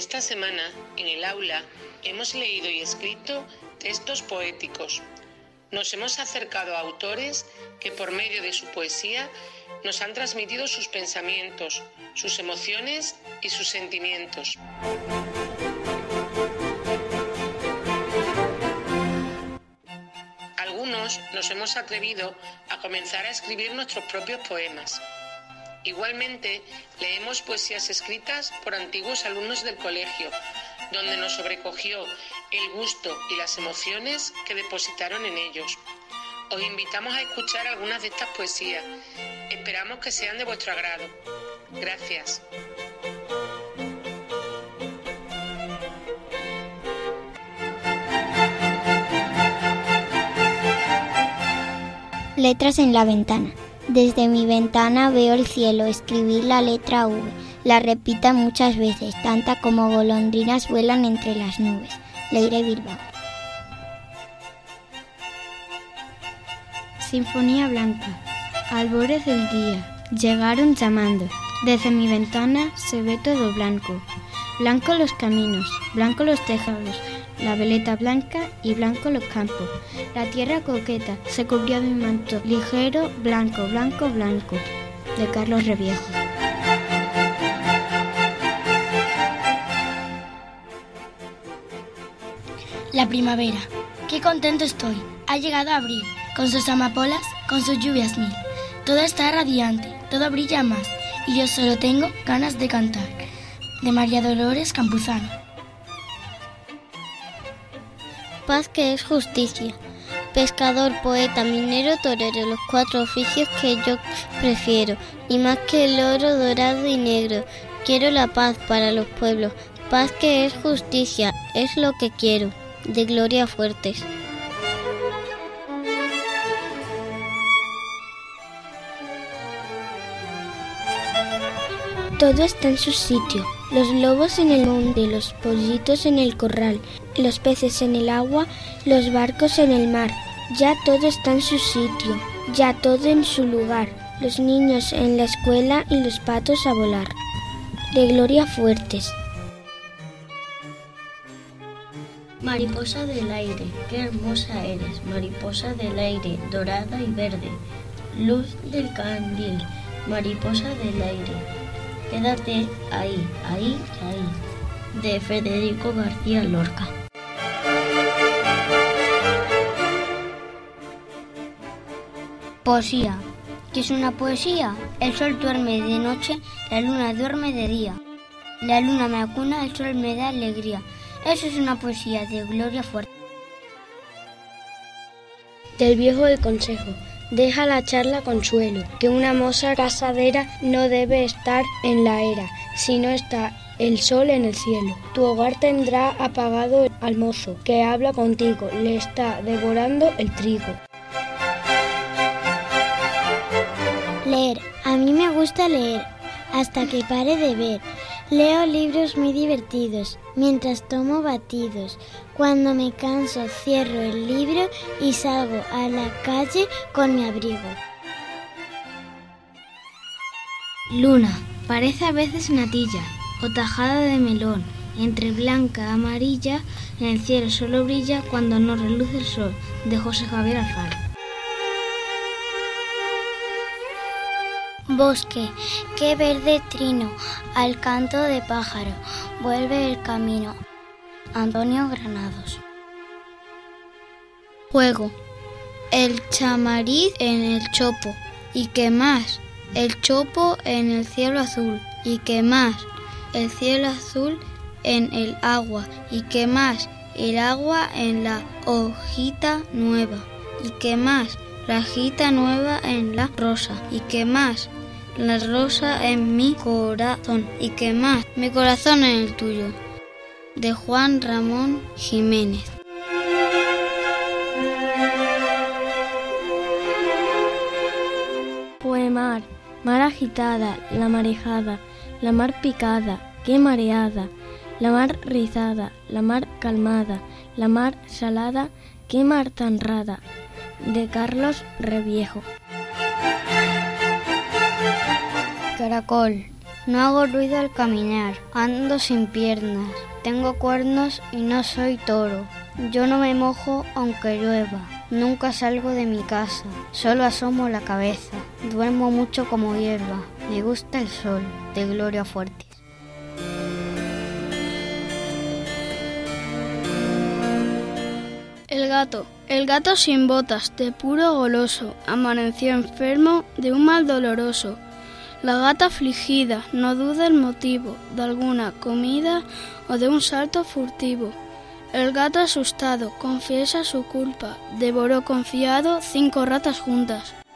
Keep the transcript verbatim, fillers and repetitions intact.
Esta semana, en el aula, hemos leído y escrito textos poéticos. Nos hemos acercado a autores que por medio de su poesía nos han transmitido sus pensamientos, sus emociones y sus sentimientos. Algunos nos hemos atrevido a comenzar a escribir nuestros propios poemas. Igualmente, leemos poesías escritas por antiguos alumnos del colegio, donde nos sobrecogió el gusto y las emociones que depositaron en ellos. Os invitamos a escuchar algunas de estas poesías. Esperamos que sean de vuestro agrado. Gracias. Letras en la ventana. Desde mi ventana veo el cielo escribir la letra V. La repita muchas veces, tanta como golondrinas vuelan entre las nubes. Leire Bilbao. Sinfonía blanca. Albores del día. Llegaron llamando. Desde mi ventana se ve todo blanco. Blanco los caminos, blanco los tejados, la veleta blanca y blanco los campos. La tierra coqueta se cubrió de un manto ligero, blanco, blanco, blanco. De Carlos Reviejo. La primavera. Qué contento estoy. Ha llegado abril, con sus amapolas, con sus lluvias mil. Todo está radiante, todo brilla más, y yo solo tengo ganas de cantar. De María Dolores Campuzano. Paz que es justicia. Pescador, poeta, minero, torero, los cuatro oficios que yo prefiero. Y más que el oro dorado y negro, quiero la paz para los pueblos. Paz que es justicia, es lo que quiero. De Gloria Fuertes. Todo está en su sitio. Los lobos en el monte, los pollitos en el corral, los peces en el agua, los barcos en el mar. Ya todo está en su sitio, ya todo en su lugar. Los niños en la escuela y los patos a volar. De Gloria Fuertes. Mariposa del aire, qué hermosa eres, mariposa del aire, dorada y verde, luz del candil, mariposa del aire, quédate ahí, ahí, ahí. De Federico García Lorca. Poesía. ¿Qué es una poesía? El sol duerme de noche, la luna duerme de día. La luna me acuna, el sol me da alegría. Eso es una poesía de Gloria Fuertes. Del viejo el consejo. Deja la charla consuelo, que una moza casadera no debe estar en la era, si no está el sol en el cielo. Tu hogar tendrá apagado al mozo, que habla contigo, le está devorando el trigo. Leer. A mí me gusta leer, hasta que pare de ver. Leo libros muy divertidos, mientras tomo batidos. Cuando me canso, cierro el libro y salgo a la calle con mi abrigo. Luna. Parece a veces natilla o tajada de melón. Entre blanca, amarilla, en el cielo solo brilla cuando no reluce el sol. De José Javier Alfaro. Bosque, qué verde trino, al canto de pájaro, vuelve el camino. Antonio Granados. Juego, el chamariz en el chopo, y qué más, el chopo en el cielo azul, y qué más, el cielo azul en el agua, y qué más, el agua en la hojita nueva, y qué más, la hojita nueva en la rosa, y qué más, la rosa en mi corazón, y qué más, mi corazón en el tuyo. De Juan Ramón Jiménez. Poemar. Mar agitada, la marejada, la mar picada, qué mareada, la mar rizada, la mar calmada, la mar salada, qué mar tan rada. De Carlos Reviejo. Caracol. No hago ruido al caminar, ando sin piernas, tengo cuernos y no soy toro. Yo no me mojo aunque llueva, nunca salgo de mi casa, solo asomo la cabeza, duermo mucho como hierba, me gusta el sol, de Gloria Fuertes. El gato. El gato sin botas, de puro goloso, amaneció enfermo de un mal doloroso. La gata afligida no duda el motivo de alguna comida o de un salto furtivo. El gato asustado confiesa su culpa, devoró confiado cinco ratas juntas.